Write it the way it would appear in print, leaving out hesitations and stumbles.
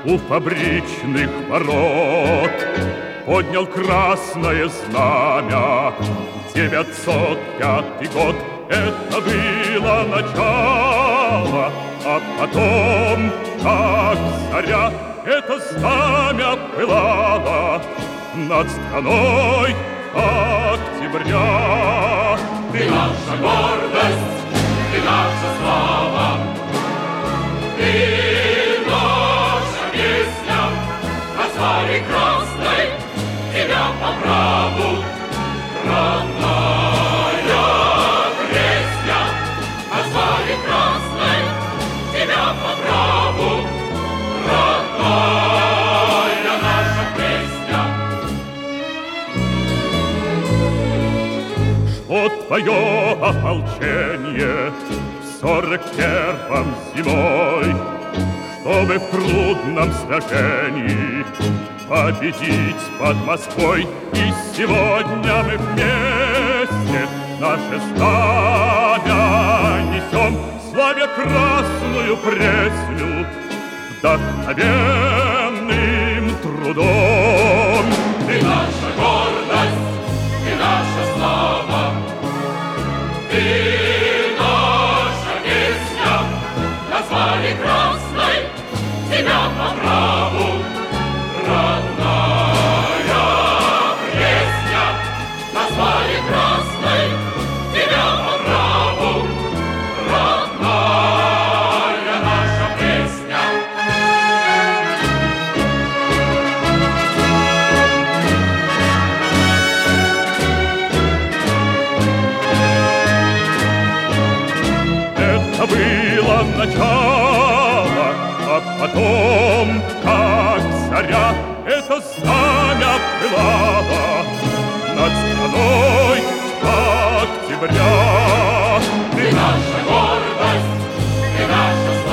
у фабричных ворот поднял красное знамя. 905 год — это было начало, а потом, как заря, это знамя пылало над страной октября. Ты наша гордость, ты наша слава, ты наша песня. Назвали красной тебя по праву, родная Кресня. Назвали красной тебя по праву, родная наша Кресня. Шло твое ополчение в 41-м зимой, чтобы в трудном сражении победить под Москвой. И сегодня мы вместе наше знамя несем, славя Красную Пресню вдохновенным трудом. Ты наша гордость, ты наша слава, ты наша песня. Назвали красной тебя по праву, родная Кресня. Назвали красной тебя по праву, родная наша Кресня. Это было начало, а потом, как заря, это знамя пылало над страной октября. Ты наша гордость, ты наша